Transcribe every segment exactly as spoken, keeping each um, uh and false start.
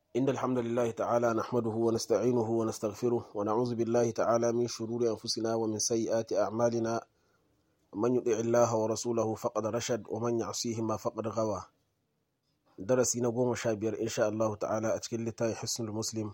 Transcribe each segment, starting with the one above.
إن الحمد لله تعالى نحمده ونستعينه ونستغفره ونعوذ بالله تعالى من شرور أنفسنا ومن سيئات أعمالنا. من يطع الله ورسوله فقد رشد ومن يعصيهما فقد غوى. درسي نقوم شابير إن شاء الله تعالى أتكلم لتاي حسن المسلم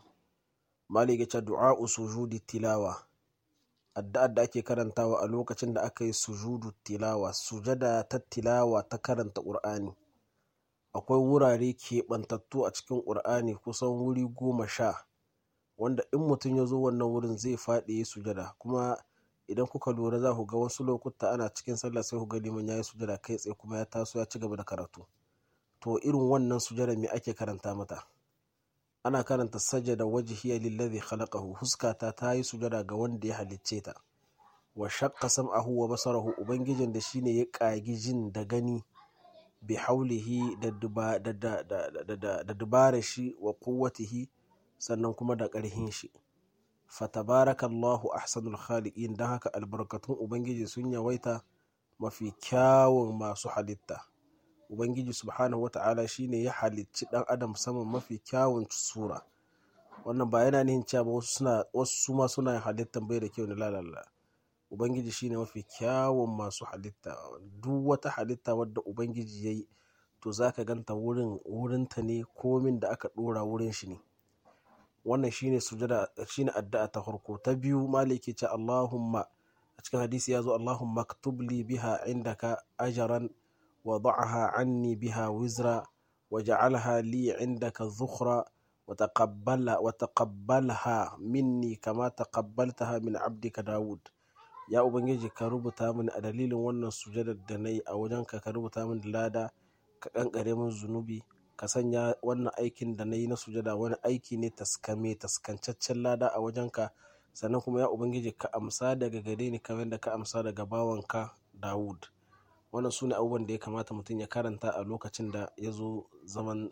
مالك دعاء سجود التلاوة. addu'ar da ake karantawa a lokacin da aka yi sujudu tilawa, sujada ta tilawa ta karanta ƙur'ani. Akwai wurare keɓantattu a cikin ƙur'ani kusan wuri goma sha wanda in mutum ya zo wannan wurin zai faɗi ya sujada, kuma idan kuka lura za ku ga wasu lokuta ana cikin sallah sai ku ga liman ya yi sujada kai tsaye kuma ya taso ya ci gaba da karatu. To irin wannan sujada me ake karanta mata? Ana karanta sajada wajhiya lillazi khalaqahu, huskata ta yi sujada ga wanda ya halicce ta. Wa shaqqa sam'ahu wa basarahu, ubangijin da shine ya kagi jin da gani, bi haulihi da duba da da da da dubara shi, wa quwwatihi sannan kuma da ƙarhin shi. Fatabarakallahu ahsanul khaliqin, dan haka albarkatun ubangiji sun yawaita, mafi kyawun masu halitta. Ubangiji subhanahu wa ta'ala shi ne ya halicci ɗan adam saman mafi kyawun sura. Wannan ba yana nihin cewa wasu suna wasu suma suna halittan bai da kyau ne, lalala. Ubangiji shi ne mafi kyawun masu halitta. Duk wata halitta wadda ubangiji ya yi to za ka ganta wurin wurinta ne, komin da aka ɗora wurin shi ne. Wannan shi ne sujada, shi ne addu'a ta farko. Ta biyu maliki ce Allahumma, a cikin hadisi ya zo Allahumma aktub li biha indaka ajaran وضعها عني بها وزرا وجعلها لي عندك ذخرا وتقبل وتقبلها مني كما تقبلتها من عبدك داود. يا ubangiji ka rubuta min a dalilin wannan sujadar da nayi a wajenka, ka rubuta min lada, ka kankare min zunubi, ka sanya wannan aikin da nayi na sujada wani aiki ne taskame taskancaccen lada a wajenka, sannan kuma ya ubangiji ka amsa daga gare ni kamar da ka amsa daga bawanka Dawud. Wannan su ne abubuwan da ya kamata mutum ya karanta a lokacin da ya zo zaman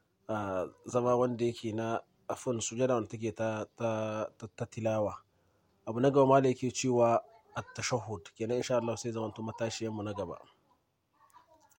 zama wanda yake na afin sujada wanda take ta, ta, ta, tilawa. Abu na gaba ma da yake cewa at-tashahhud kenan, insha Allah sai zamanto matashiyan mu na gaba.